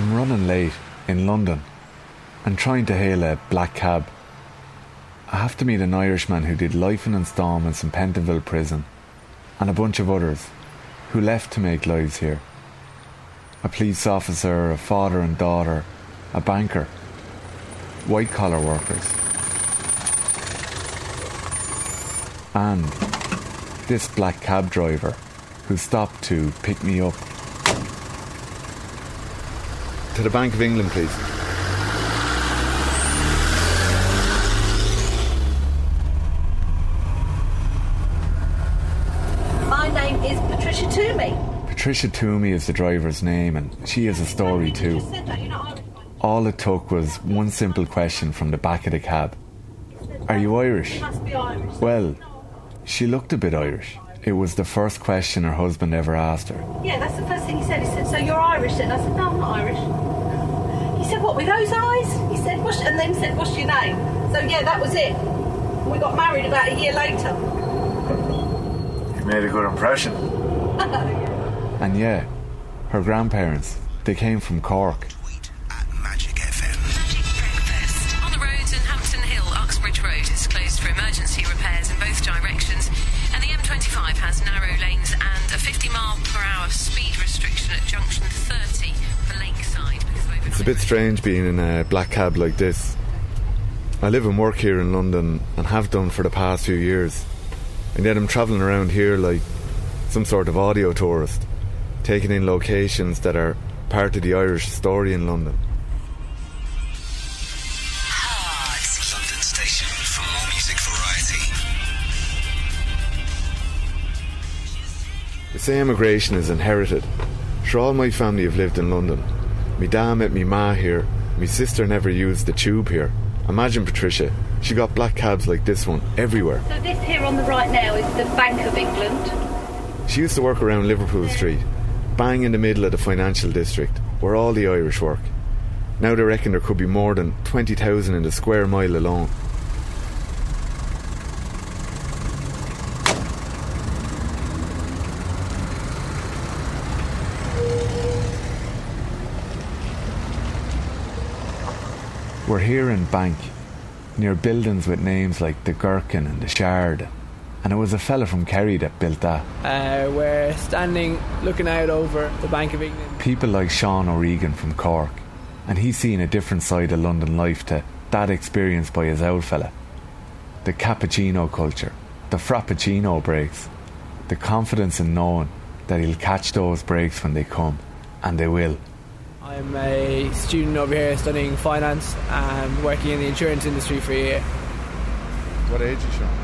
I'm running late in London and trying to hail a black cab. I have to meet an Irishman who did life in instalments in Pentonville prison and a bunch of others who left to make lives here. A police officer, a father and daughter, a banker, white-collar workers. And this black cab driver who stopped to pick me up. To the Bank of England, please. My name is Patricia Toomey. Patricia Toomey is the driver's name, and she has a story too. All it took was one simple question from the back of the cab. Are you Irish? Well, she looked a bit Irish. It was the first question her husband ever asked her. Yeah, that's the first thing he said. He said, so you're Irish then? I said, no, I'm not Irish. He said, what, with those eyes? He said, and then said, what's your name? So yeah, that was it. We got married about a year later. You made a good impression. And yeah, her grandparents, they came from Cork. Magic Breakfast. On the roads in Hampton Hill, Uxbridge Road is closed for emergency repairs in both directions, and the M25 has narrow lanes and a 50-mile-per-hour speed restriction at junction 30 for Lakeside. It's a bit strange being in a black cab like this. I live and work here in London and have done for the past few years, and yet I'm travelling around here like some sort of audio tourist, taking in locations that are part of the Irish story in London. London Station for more music variety. They say immigration is inherited. Sure, all my family have lived in London. Me dad met me ma here. Me sister never used the tube here. Imagine Patricia. She got black cabs like this one everywhere. So this here on the right now is the Bank of England. She used to work around Liverpool Street, bang in the middle of the financial district, where all the Irish work. Now they reckon there could be more than 20,000 in the square mile alone. We're here in Bank, near buildings with names like the Gherkin and the Shard, and it was a fella from Kerry that built that. We're standing looking out over the Bank of England. People like Sean O'Regan from Cork, and he's seen a different side of London life to that experienced by his old fella. The cappuccino culture, the frappuccino breaks, the confidence in knowing that he'll catch those breaks when they come, and they will. I'm a student over here studying finance and working in the insurance industry for a year. What age is Sean?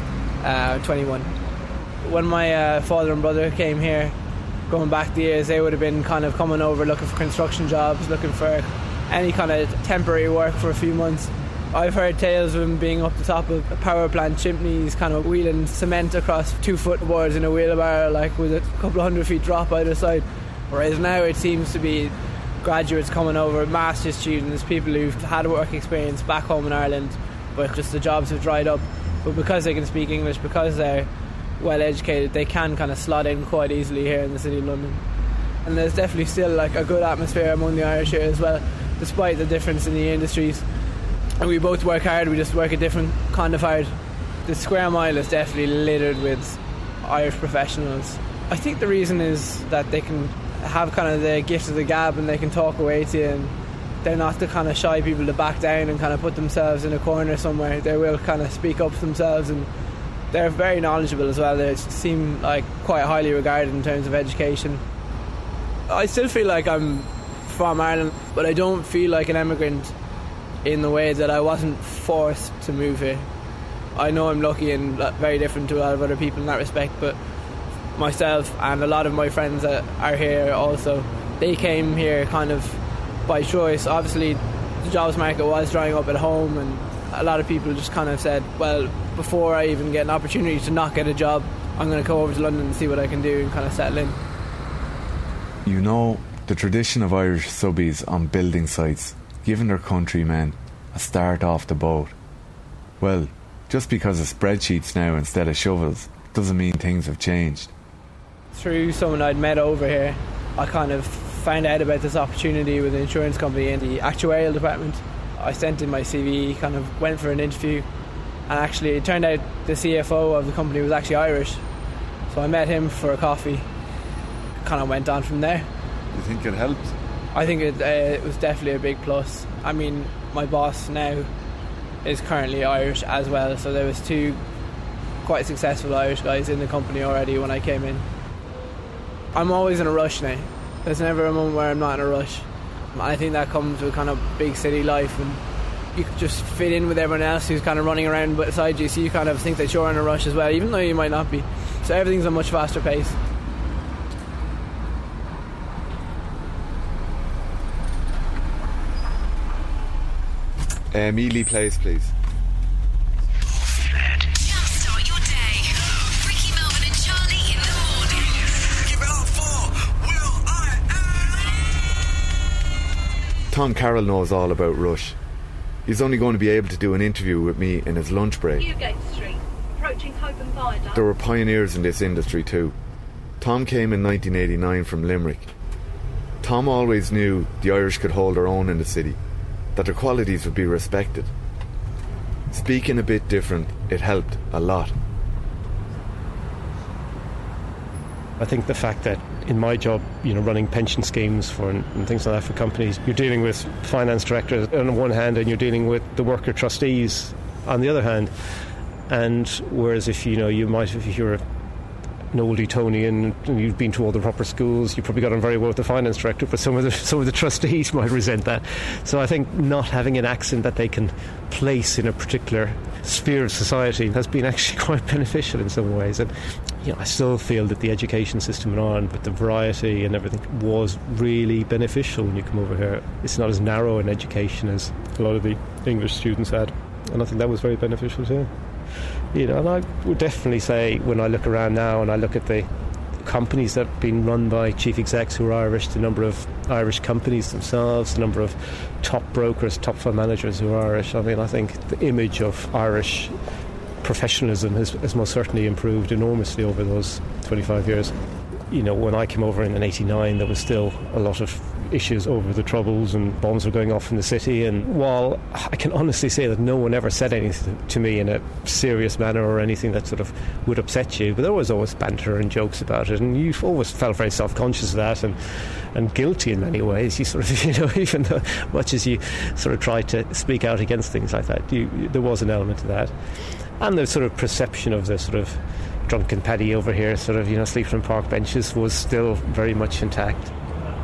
21. When my father and brother came here, going back the years, they would have been kind of coming over looking for construction jobs, looking for any kind of temporary work for a few months. I've heard tales of them being up the top of power plant chimneys, kind of wheeling cement across 2 footboards in a wheelbarrow, like with a couple of 100 feet drop either side. Whereas now it seems to be graduates coming over, master's students, people who've had work experience back home in Ireland, but just the jobs have dried up. But because they can speak English, because they're well educated, they can kind of slot in quite easily here in the city of London. And there's definitely still like a good atmosphere among the Irish here as well, despite the difference in the industries. And we both work hard, we just work a different kind of hard. The square mile is definitely littered with Irish professionals. I think the reason is that they can have kind of the gift of the gab and they can talk away to you, and they're not the kind of shy people to back down and kind of put themselves in a corner somewhere. They will kind of speak up for themselves, and they're very knowledgeable as well. They seem like quite highly regarded in terms of education. I still feel like I'm from Ireland, but I don't feel like an immigrant in the way that I wasn't forced to move here. I know I'm lucky and very different to a lot of other people in that respect, but myself and a lot of my friends that are here also, they came here kind of by choice. Obviously the jobs market was drying up at home, and a lot of people just kind of said, well, before I even get an opportunity to not get a job, I'm going to go over to London and see what I can do and kind of settle in. You know, the tradition of Irish subbies on building sites giving their countrymen a start off the boat. Well, just because of spreadsheets now instead of shovels doesn't mean things have changed. Through someone I'd met over here, I kind of found out about this opportunity with an insurance company in the actuarial department. I sent in my CV, kind of went for an interview, and actually it turned out the CFO of the company was actually Irish. So I met him for a coffee, kind of went on from there. You think it helped? I think it was definitely a big plus. I mean, my boss now is currently Irish as well, so there was 2 quite successful Irish guys in the company already when I came in. I'm always in a rush now. There's never a moment where I'm not in a rush. I think that comes with kind of big city life, and you just fit in with everyone else who's kind of running around beside you, so you kind of think that you're in a rush as well, even though you might not be. So everything's a much faster pace. Ely Place, please. Jumpstart your day. Ricky, Melvin and Charlie in the morning. Give it up for Will I Am. Tom Carroll knows all about Rush. He's only going to be able to do an interview with me in his lunch break. Newgate Street, approaching Coburn Viaduct. There were pioneers in this industry too. Tom came in 1989 from Limerick. Tom always knew the Irish could hold their own in the city, that their qualities would be respected. Speaking a bit different, it helped a lot. I think the fact that in my job, running pension schemes for and things like that for companies, you're dealing with finance directors on the one hand and you're dealing with the worker trustees on the other hand. And whereas if you're an oldie Tony and you've been to all the proper schools, you probably got on very well with the finance director, but some of the trustees might resent that. So I think not having an accent that they can place in a particular sphere of society has been actually quite beneficial in some ways. And I still feel that the education system in Ireland, with the variety and everything, was really beneficial when you come over here. It's not as narrow in education as a lot of the English students had, and I think that was very beneficial too. And I would definitely say, when I look around now and I look at the companies that have been run by chief execs who are Irish, the number of Irish companies themselves, the number of top brokers, top fund managers who are Irish, I think the image of Irish professionalism has most certainly improved enormously over those 25 years. When I came over in '89, there was still a lot of issues over the Troubles and bombs were going off in the city, and while I can honestly say that no one ever said anything to me in a serious manner or anything that sort of would upset you, but there was always banter and jokes about it, and you always felt very self-conscious of that and guilty in many ways. You sort of, even though much as you sort of tried to speak out against things like that, there was an element to that. And the sort of perception of the sort of drunken Paddy over here, sort of, sleeping on park benches, was still very much intact.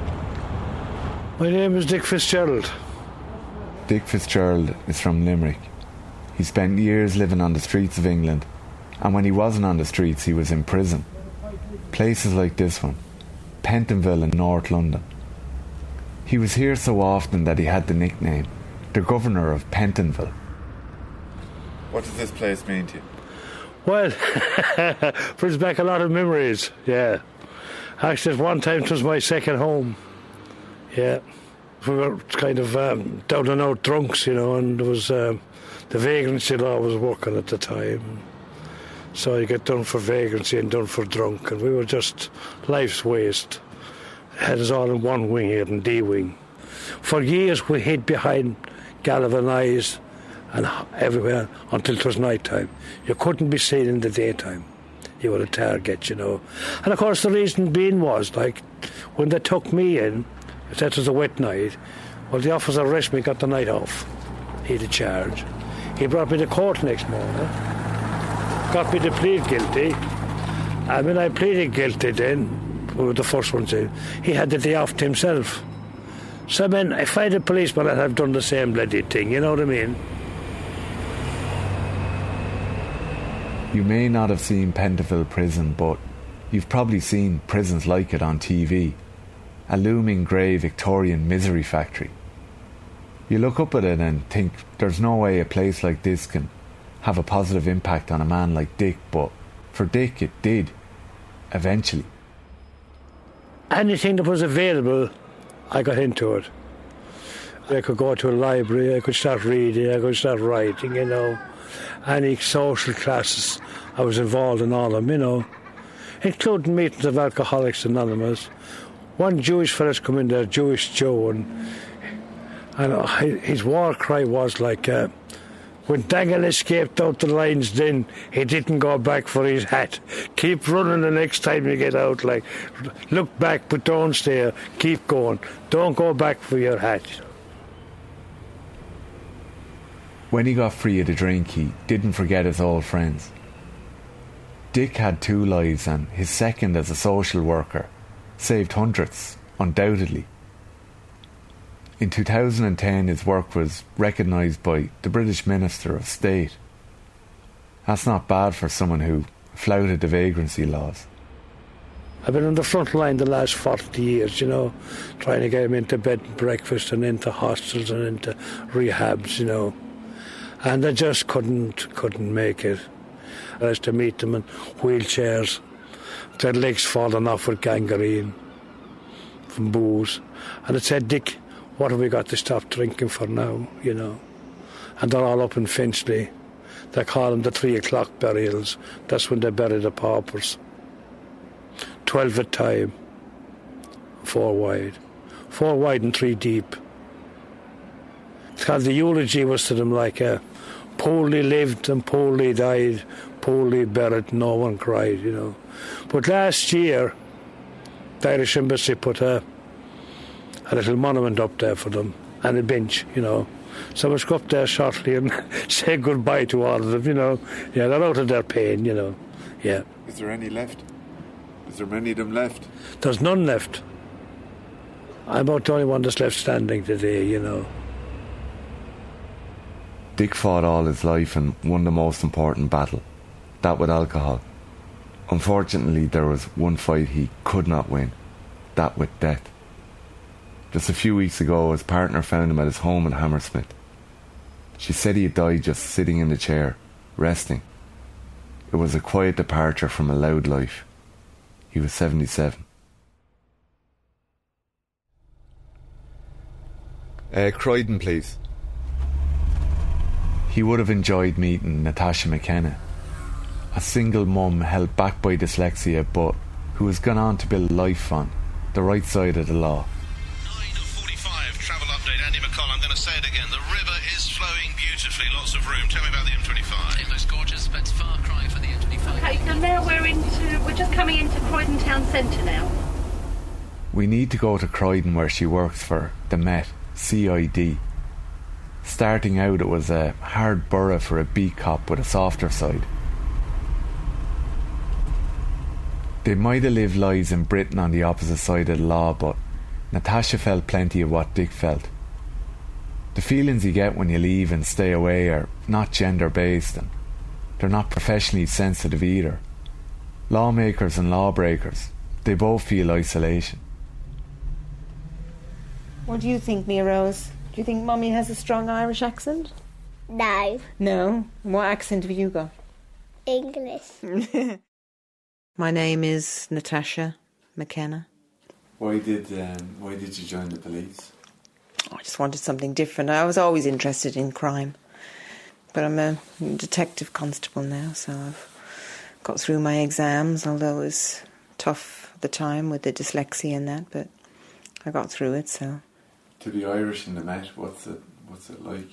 My name is Dick Fitzgerald. Dick Fitzgerald is from Limerick. He spent years living on the streets of England, and when he wasn't on the streets, he was in prison. Places like this one, Pentonville in North London. He was here so often that he had the nickname, the Governor of Pentonville. What does this place mean to you? Well, brings back a lot of memories, yeah. Actually, at one time it was my second home. Yeah, we were kind of down and out drunks, and there was the vagrancy law was working at the time. So you get done for vagrancy and done for drunk, and we were just life's waste. Had us all in one wing here, in D wing. For years we hid behind galvanised and everywhere until it was night time. You couldn't be seen in the daytime. You were a target, And of course the reason being was, like, when they took me in, if that was a wet night, well, the officer arrested me, got the night off. He had a charge. He brought me to court next morning, got me to plead guilty, and when I pleaded guilty then, we were the first ones in, he had the day off to himself. So, if I had a policeman, I'd have done the same bloody thing, you know what I mean? You may not have seen Pentonville Prison, but you've probably seen prisons like it on TV. A looming grey Victorian misery factory. You look up at it and think there's no way a place like this can have a positive impact on a man like Dick, but for Dick it did, eventually. Anything that was available, I got into it. I could go to a library, I could start reading, I could start writing, Any social classes, I was involved in all of them, including meetings of Alcoholics Anonymous. one Jewish fella's come in there, Jewish Joe, and his war cry was like, when Dangle escaped out the lines then, he didn't go back for his hat. Keep running the next time you get out, like, look back but don't stay, keep going. Don't go back for your hat. When he got free of the drink, he didn't forget his old friends. Dick had 2 lives, and his second as a social worker saved hundreds, undoubtedly. In 2010, his work was recognised by the British Minister of State. That's not bad for someone who flouted the vagrancy laws. I've been on the front line the last 40 years, you know, trying to get him into bed and breakfast and into hostels and into rehabs, you know. And I just couldn't make it. I used to meet them in wheelchairs, their legs falling off with gangrene from booze. And I said, Dick, what have we got to stop drinking for now, you know? And they're all up in Finchley. They call them the 3 o'clock burials. That's when they bury the paupers. 12 at a time, 4 wide. 4 wide and 3 deep. Because the eulogy was to them like, poorly lived and poorly died, poorly buried, no one cried, you know. But last year, the Irish Embassy put a little monument up there for them and a bench, you know. So I must go up there shortly and say goodbye to all of them, you know. Yeah, they're out of their pain, you know. Yeah. Is there any left? Is there many of them left? There's none left. I'm about the only one that's left standing today, you know. Dick fought all his life and won the most important battle, that with alcohol. Unfortunately, there was one fight he could not win, that with death. Just a few weeks ago, his partner found him at his home in Hammersmith. She said he had died just sitting in the chair, resting. It was a quiet departure from a loud life. He was 77. Croydon, please. He would have enjoyed meeting Natasha McKenna, a single mum held back by dyslexia but who has gone on to build life on the right side of the law. 9:45 travel update. Andy McCall, I'm going to say it again. The river is flowing beautifully, lots of room. Tell me about the M25. It looks gorgeous, but far cry for the M25. Okay, so now we're just coming into Croydon Town Centre now. We need to go to Croydon where she works for the Met, CID. Starting out, it was a hard borough for a beat cop with a softer side. They might have lived lives in Britain on the opposite side of the law, but Natasha felt plenty of what Dick felt. The feelings you get when you leave and stay away are not gender-based, and they're not professionally sensitive either. Lawmakers and lawbreakers, they both feel isolation. What do you think, Mia Rose? Do you think Mummy has a strong Irish accent? No. No? What accent have you got? English. My name is Natasha McKenna. Why did you join the police? I just wanted something different. I was always interested in crime. But I'm a detective constable now, so I've got through my exams, although it was tough at the time with the dyslexia and that, but I got through it, so... To be Irish in the Met, what's it like?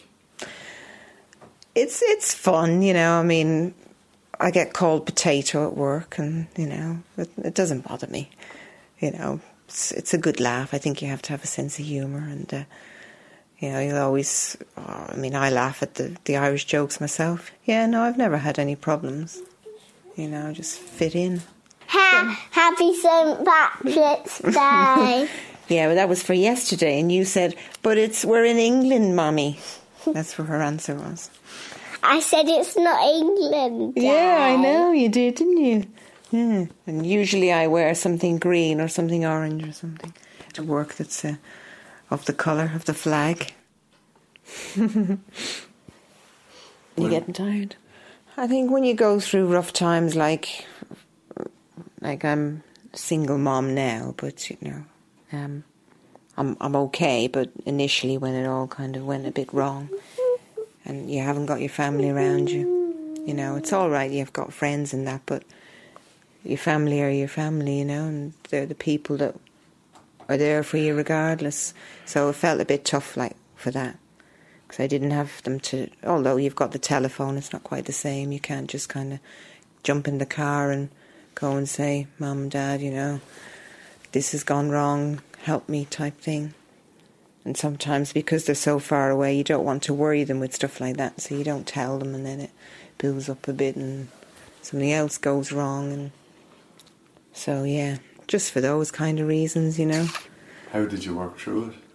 It's fun, you know. I mean, I get called potato at work, and you know, it doesn't bother me. You know, it's a good laugh. I think you have to have a sense of humour, and you know, you'll always. I mean, I laugh at the Irish jokes myself. Yeah, no, I've never had any problems. You know, just fit in. Happy St. Patrick's Day. Yeah, well, that was for yesterday, and you said, but we're in England, Mummy. That's what her answer was. I said it's not England Day. Yeah, I know, you did, didn't you? Yeah. And usually I wear something green or something orange or something to work that's of the colour of the flag. You getting tired? I think when you go through rough times, like I'm a single mom now, but you know, I'm okay, but initially when it all kind of went a bit wrong and you haven't got your family around you, you know, it's all right, you've got friends and that, but your family are your family, you know, and they're the people that are there for you regardless. So it felt a bit tough, like, for that. Because I didn't have them to... Although you've got the telephone, it's not quite the same. You can't just kind of jump in the car and go and say, Mum and Dad, you know, this has gone wrong, help me type thing. And sometimes because they're so far away, you don't want to worry them with stuff like that, so you don't tell them, and then it builds up a bit and something else goes wrong. And so, yeah, just for those kind of reasons, you know. How did you work through it?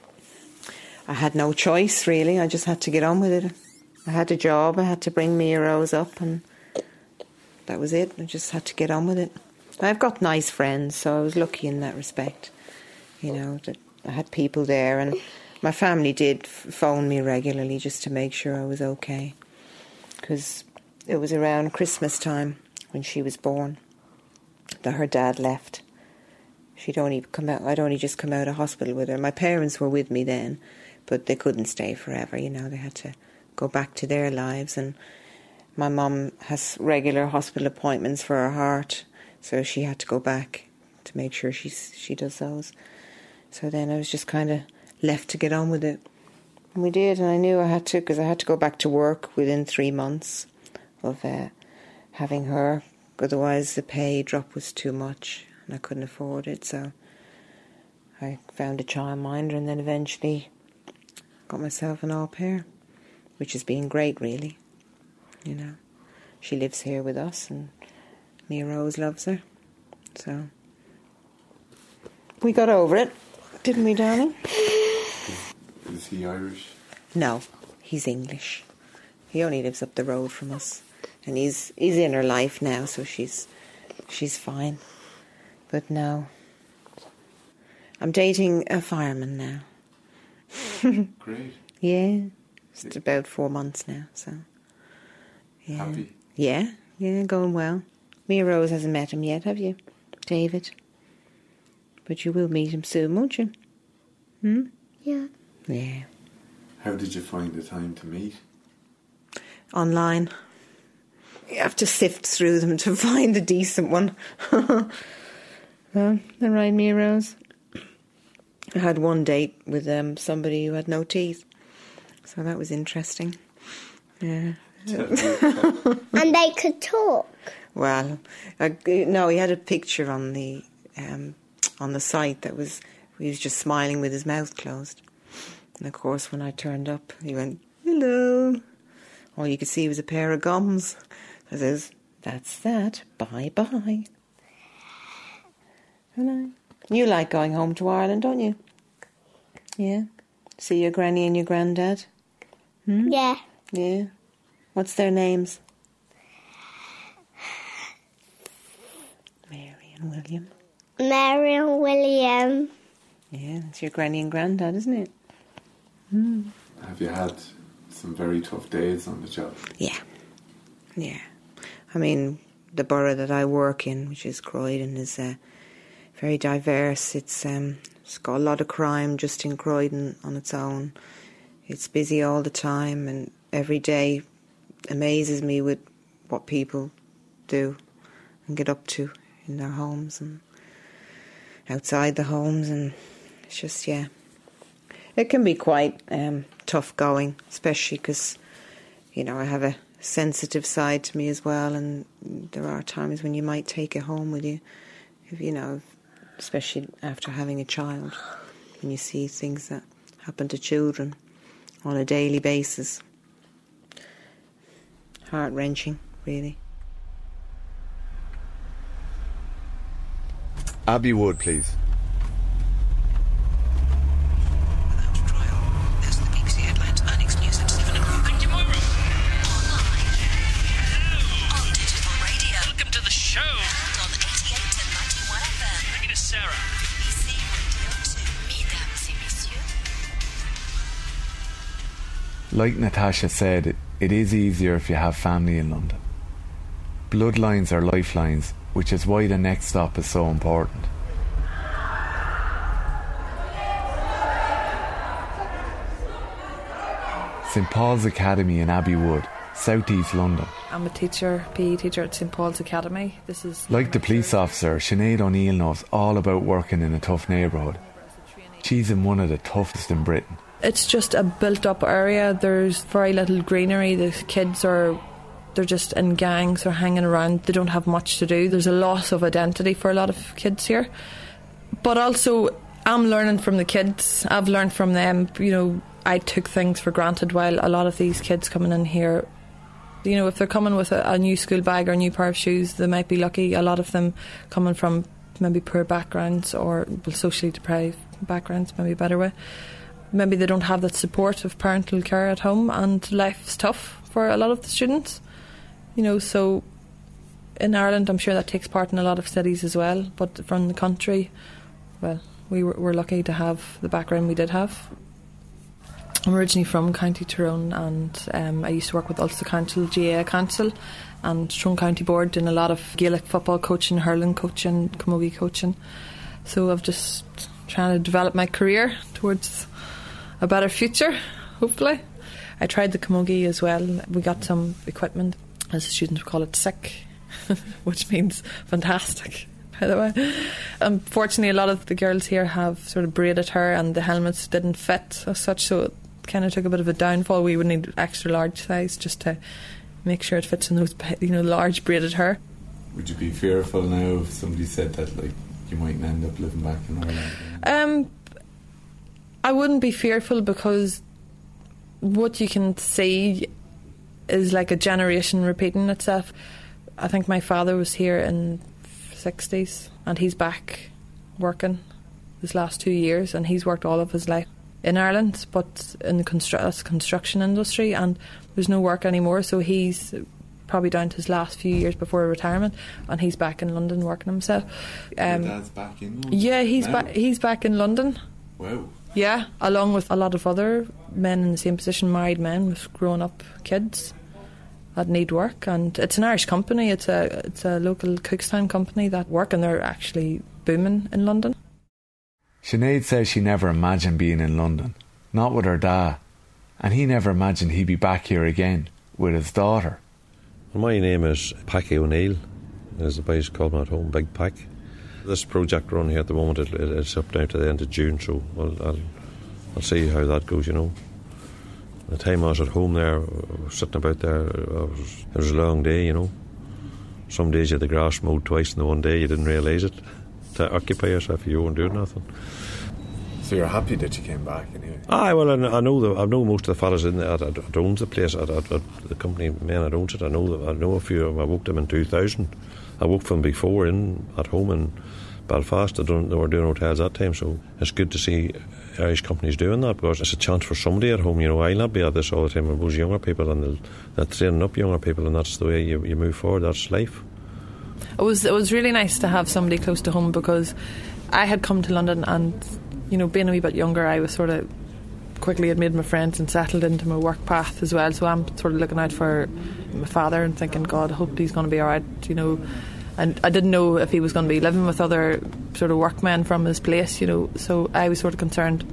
I had no choice, really. I just had to get on with it. I had a job, I had to bring Mia Rose up, and that was it. I just had to get on with it. I've got nice friends, so I was lucky in that respect, you know, that I had people there, and my family did phone me regularly just to make sure I was okay, because it was around Christmas time when she was born that her dad left. I'd only just come out of hospital with her. My parents were with me then, but they couldn't stay forever, you know, they had to go back to their lives. And my mum has regular hospital appointments for her heart, so she had to go back to make sure she does those. So then I was just kind of left to get on with it. And we did, and I knew I had to, because I had to go back to work within 3 months of having her. Otherwise the pay drop was too much and I couldn't afford it. So I found a childminder and then eventually got myself an au pair, which has been great, really. You know, she lives here with us and Mia Rose loves her. So we got over it. Didn't we, darling? Is he Irish? No, he's English. He only lives up the road from us. And he's in her life now, so she's fine. But no. I'm dating a fireman now. Great. Yeah. It's about 4 months now, so... Yeah. Happy? Yeah, going well. Mia Rose hasn't met him yet, have you, David? But you will meet him soon, won't you? Yeah. Yeah. How did you find the time to meet? Online. You have to sift through them to find a decent one. All right, Mia Rose. I had one date with somebody who had no teeth, so that was interesting. Yeah. And they could talk. Well, no, he had a picture on the site that was, he was just smiling with his mouth closed. And of course, when I turned up, he went, hello. All you could see was a pair of gums. I says, that's that. Bye-bye. Hello. You like going home to Ireland, don't you? Yeah. See your granny and your granddad? Yeah. Yeah. What's their names? Mary and William. Mary and William. Yeah, that's your granny and granddad, isn't it? Have you had some very tough days on the job? Yeah. I mean, the borough that I work in, which is Croydon, is very diverse. It's got a lot of crime just in Croydon on its own. It's busy all the time, and every day amazes me with what people do and get up to in their homes and outside the homes, and it's just, yeah. It can be quite tough going, especially because, you know, I have a sensitive side to me as well, and there are times when you might take it home with you, if, you know, especially after having a child, when you see things that happen to children on a daily basis. Heart-wrenching, really. Abbey Wood, please. Without trial, there's the BBC headlines, earnings news at 7 o'clock. And tomorrow, online, on digital radio. Welcome to the show. And on 88 and 91 FM. My name is Sarah. BBC Radio 2. Mesdames et messieurs. Like Natasha said, it is easier if you have family in London. Bloodlines are lifelines, which is why the next stop is so important. St Paul's Academy in Abbey Wood, South East London. I'm a teacher, PE teacher at St Paul's Academy. This is like the police officer, Sinead O'Neill knows all about working in a tough neighbourhood She's in one of the toughest in Britain. It's just a built-up area. There's very little greenery. The kids they're just in gangs or hanging around. They don't have much to do. There's a loss of identity for a lot of kids here. But also, I'm learning from the kids. I've learned from them. You know, I took things for granted, while a lot of these kids coming in here, you know, if they're coming with a new school bag or a new pair of shoes, they might be lucky. A lot of them coming from maybe poor backgrounds or socially deprived backgrounds, maybe a better way. Maybe they don't have that support of parental care at home, and life's tough for a lot of the students. You know, so in Ireland, I'm sure that takes part in a lot of cities as well. But from the country, well, we're lucky to have the background we did have. I'm originally from County Tyrone, and I used to work with Ulster Council, GAA Council, and Tyrone County Board, doing a lot of Gaelic football coaching, hurling coaching, camogie coaching. So I've just trying to develop my career towards a better future, hopefully. I tried the camogie as well. We got some equipment, as the students would call it, sick, which means fantastic, by the way. Unfortunately, a lot of the girls here have sort of braided hair, and the helmets didn't fit as such, so it kind of took a bit of a downfall. We would need extra large size just to make sure it fits in those, you know, large braided hair. Would you be fearful now if somebody said that, like, you might end up living back in Ireland? I wouldn't be fearful, because what you can see is like a generation repeating itself. I think my father was here in the 60s, and he's back working this last 2 years, and he's worked all of his life in Ireland, but in the construction industry, and there's no work anymore, so he's probably down to his last few years before retirement, and he's back in London working himself. Your dad's back in London? Yeah, he's back in London. Wow. Yeah, along with a lot of other men in the same position, married men with grown-up kids that need work. And it's an Irish company. It's a local Cookstown company that work, and they're actually booming in London. Sinead says she never imagined being in London, not with her dad, and he never imagined he'd be back here again with his daughter. My name is Packy O'Neill, as the boys call me at home, Big Pack. This project run here at the moment, it's up now to the end of June, so I'll see how that goes, you know. The time I was at home there, sitting about there, it was a long day, you know. Some days you had the grass mowed twice in the one day, you didn't realise it, to occupy yourself, you weren't doing nothing. So you're happy that you came back anyway? Aye, well, I know most of the fellas in there that owns the place, the company man that owns it. I know a few of them. I worked them in 2000. I worked for them before at home in Belfast. They were doing hotels that time, so it's good to see Irish companies doing that, because it's a chance for somebody at home. You know, I'll not be at this all the time with those younger people, and they're training up younger people, and that's the way you move forward. That's life. It was really nice to have somebody close to home, because I had come to London, and you know, being a wee bit younger, I was sort of quickly had made my friends and settled into my work path as well. So I'm sort of looking out for my father and thinking, God, I hope he's going to be all right, you know. And I didn't know if he was going to be living with other sort of workmen from his place, you know. So I was sort of concerned.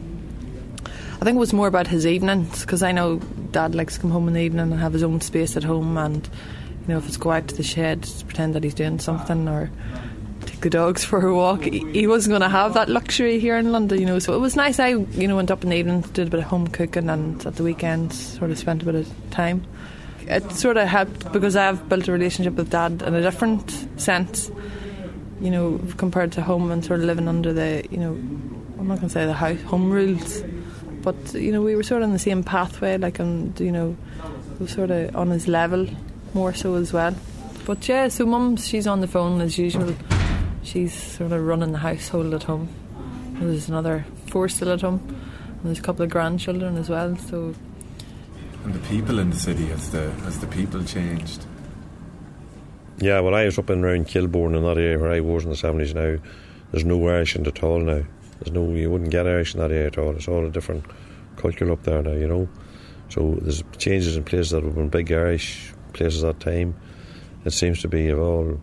I think it was more about his evenings, because I know Dad likes to come home in the evening and have his own space at home, and you know, if it's go out to the shed, pretend that he's doing something, or take the dogs for a walk. He wasn't going to have that luxury here in London, you know. So it was nice. I, you know, went up in the evening, did a bit of home cooking, and at the weekends sort of spent a bit of time. It sort of helped, because I've built a relationship with Dad in a different sense, you know, compared to home, and sort of living under the, you know, I'm not going to say the home rules, but you know, we were sort of on the same pathway, like, and you know, we were sort of on his level more so as well. But yeah, so Mum, she's on the phone as usual. She's sort of running the household at home. And there's another 4 still at home, and there's a couple of grandchildren as well. So. And the people in the city, has the people changed? Yeah, well, I was up and around Kilbourne in that area where I was in the 70s. Now there's no Irish in it at all now. You wouldn't get Irish in that area at all. It's all a different culture up there now, you know. So there's changes in places that have been big Irish places at that time. It seems to be of all.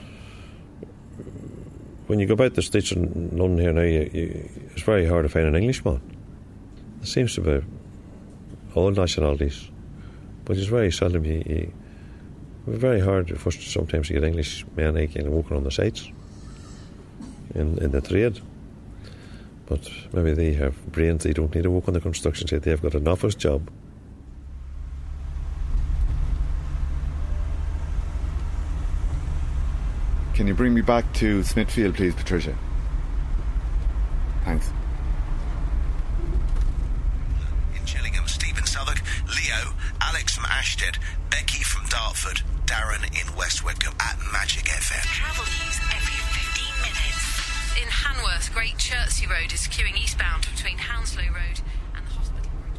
When you go about the streets in London here now, it's very hard to find an Englishman. There seems to be all nationalities, but it's very seldom. It's very hard for sometimes to get English men walking on the sites in the trade. But maybe they have brains, they don't need to work on the construction site, they've got an office job. Can you bring me back to Smithfield, please, Patricia? Thanks. In Gillingham, Stephen Southwark, Leo, Alex from Ashted, Becky from Dartford, Darren in West Wickham at Magic FM. Travel news every 15 minutes. In Hanworth, Great Chertsey Road is queuing eastbound between Hounslow Road and the hospital road.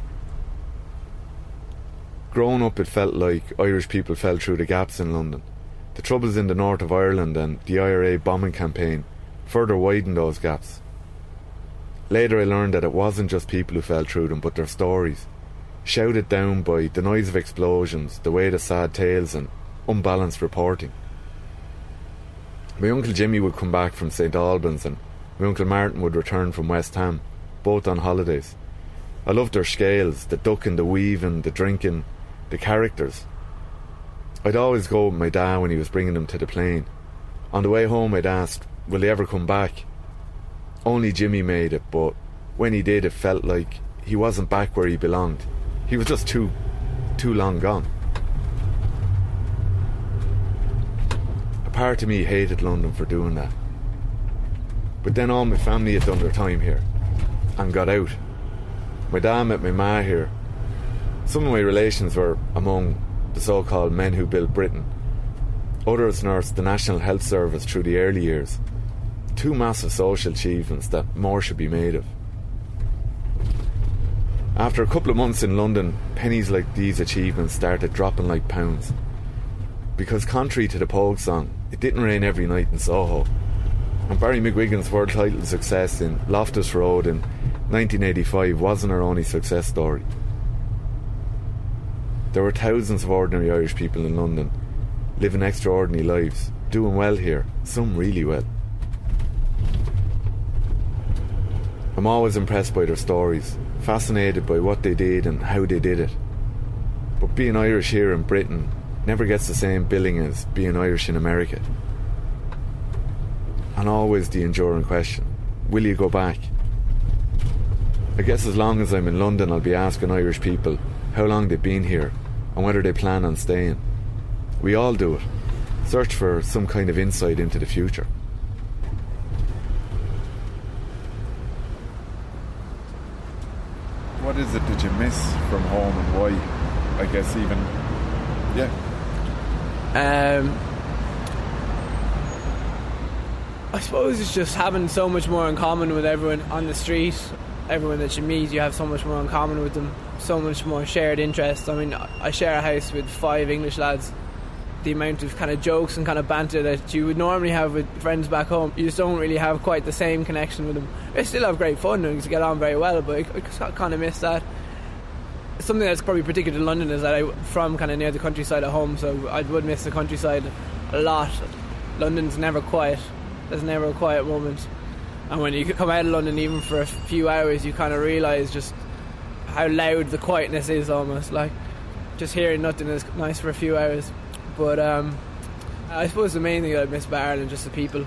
Growing up, it felt like Irish people fell through the gaps in London. The troubles in the north of Ireland and the IRA bombing campaign further widened those gaps. Later I learned that it wasn't just people who fell through them, but their stories, shouted down by the noise of explosions, the weight of sad tales and unbalanced reporting. My Uncle Jimmy would come back from St Albans and my Uncle Martin would return from West Ham, both on holidays. I loved their scales, the ducking, the weaving, the drinking, the characters. I'd always go with my dad when he was bringing them to the plane. On the way home I'd ask, will they ever come back? Only Jimmy made it, but when he did it felt like he wasn't back where he belonged. He was just too long gone. A part of me hated London for doing that. But then all my family had done their time here and got out. My dad met my ma here. Some of my relations were among the so-called men who built Britain. Others nursed the National Health Service through the early years. Two massive social achievements that more should be made of. After a couple of months in London, pennies like these achievements started dropping like pounds. Because contrary to the Pogue song, it didn't rain every night in Soho. And Barry McGuigan's world title success in Loftus Road in 1985 wasn't her only success story. There were thousands of ordinary Irish people in London, living extraordinary lives, doing well here, some really well. I'm always impressed by their stories, fascinated by what they did and how they did it. But being Irish here in Britain never gets the same billing as being Irish in America. And always the enduring question, will you go back? I guess as long as I'm in London I'll be asking Irish people how long they've been here and whether they plan on staying. We all do it. Search for some kind of insight into the future. What is it that you miss from home and why? I guess even... Yeah. I suppose it's just having so much more in common with everyone on the street. Everyone that you meet, you have so much more in common with them. So much more shared interests. I mean, I share a house with 5 English lads. The amount of kind of jokes and kind of banter that you would normally have with friends back home, you just don't really have quite the same connection with them. I still have great fun and get on very well, but I kind of miss that. Something that's probably particular to London is that I'm from kind of near the countryside at home, so I would miss the countryside a lot. London's never quiet. There's never a quiet moment. And when you come out of London, even for a few hours, you kind of realise just how loud the quietness is almost. Like, just hearing nothing is nice for a few hours. But I suppose the main thing I miss about Ireland is just the people.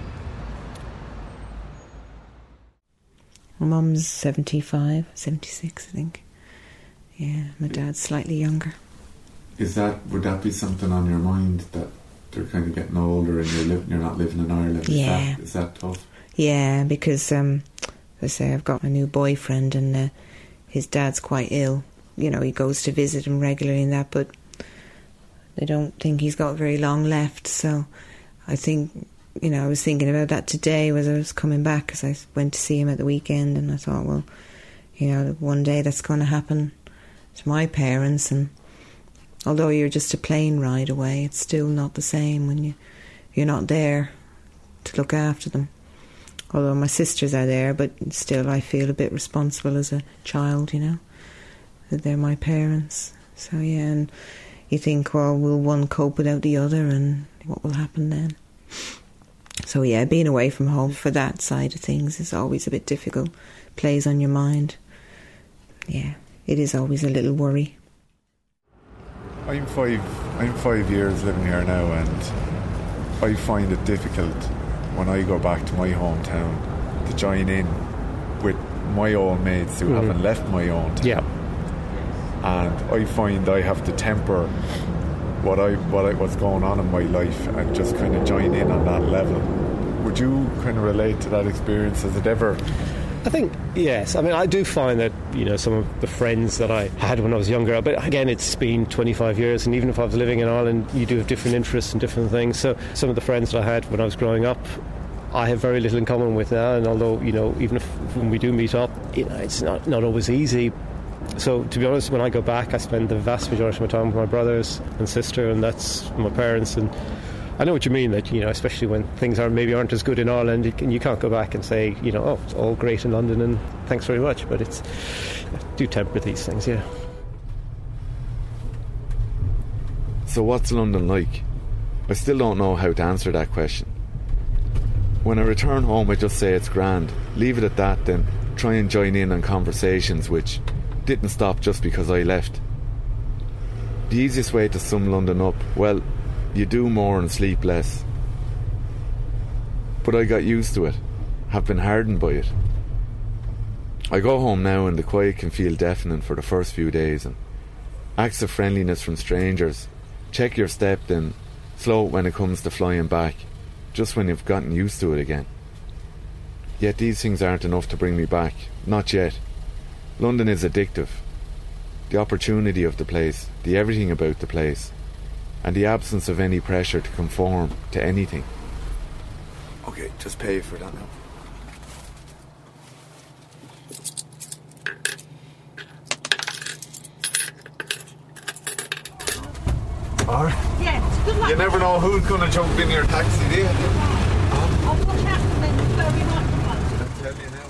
My mum's 75, 76, I think. Yeah, my dad's slightly younger. Would that be something on your mind, that they're kind of getting older and you're not living in Ireland? Yeah. Is that tough? Yeah, because as I say, I've got a new boyfriend and his dad's quite ill. You know, he goes to visit him regularly and that, but I don't think he's got very long left. So I think, you know, I was thinking about that today as I was coming back, because I went to see him at the weekend, and I thought, well, you know, one day that's going to happen to my parents, and although you're just a plane ride away, it's still not the same when you're not there to look after them. Although my sisters are there, but still I feel a bit responsible as a child, you know, that they're my parents. So yeah, and you think, well, will one cope without the other, and what will happen then? So yeah, being away from home for that side of things is always a bit difficult. Plays on your mind. Yeah, it is always a little worry. I'm 5 years living here now, and I find it difficult when I go back to my hometown to join in with my own mates who haven't left my own town. Yeah. And I find I have to temper what's going on in my life and just kind of join in on that level. Would you kind of relate to that experience? Has it ever... I think, yes. I mean, I do find that, some of the friends that I had when I was younger, but again, it's been 25 years, and even if I was living in Ireland, you do have different interests and different things. So some of the friends that I had when I was growing up, I have very little in common with now, and although, even if when we do meet up, it's not always easy. So, to be honest, when I go back, I spend the vast majority of my time with my brothers and sister, and that's my parents, and I know what you mean, that, especially when things aren't as good in Ireland, you can't go back and say, oh, it's all great in London and thanks very much, but do temper these things, yeah. So what's London like? I still don't know how to answer that question. When I return home, I just say it's grand. Leave it at that, then try and join in on conversations which didn't stop just because I left. The easiest way to sum London up, well, you do more and sleep less. But I got used to it, have been hardened by it. I go home now and the quiet can feel deafening for the first few days, and acts of friendliness from strangers, check your step, then slow it when it comes to flying back, just when you've gotten used to it again. Yet these things aren't enough to bring me back, not yet. London is addictive. The opportunity of the place, the everything about the place, and the absence of any pressure to conform to anything. Okay, just pay for that now. Alright. Yeah, good luck. You never know who's going to jump in your taxi, do you? I'll watch out for them before we might come on. I'll tell you now.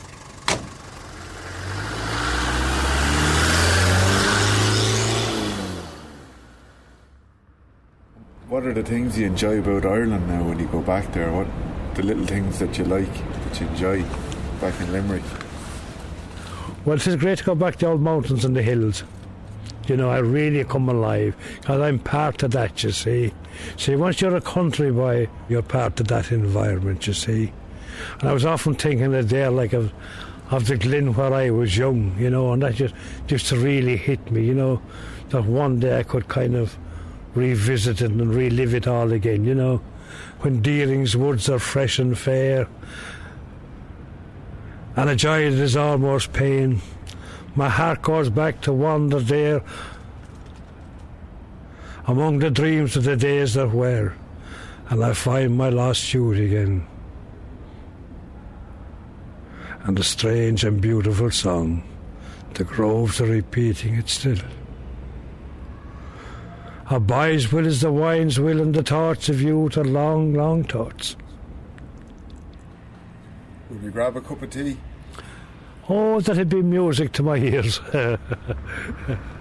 What are the things you enjoy about Ireland now when you go back there? What the little things that you like, that you enjoy back in Limerick? Well, it's great to go back to the old mountains and the hills. I really come alive, because I'm part of that, you see. See, once you're a country boy, you're part of that environment, you see. And I was often thinking of there, like of the Glen where I was young, and that just really hit me, that one day I could kind of revisit it and relive it all again, when Deering's woods are fresh and fair, and a joy that is almost pain. My heart goes back to wander there among the dreams of the days that were, and I find my lost youth again. And the strange and beautiful song, the groves are repeating it still. A boy's will is the wine's will, and the thoughts of youth are long, long thoughts. Will you grab a cup of tea? Oh, that'd be music to my ears.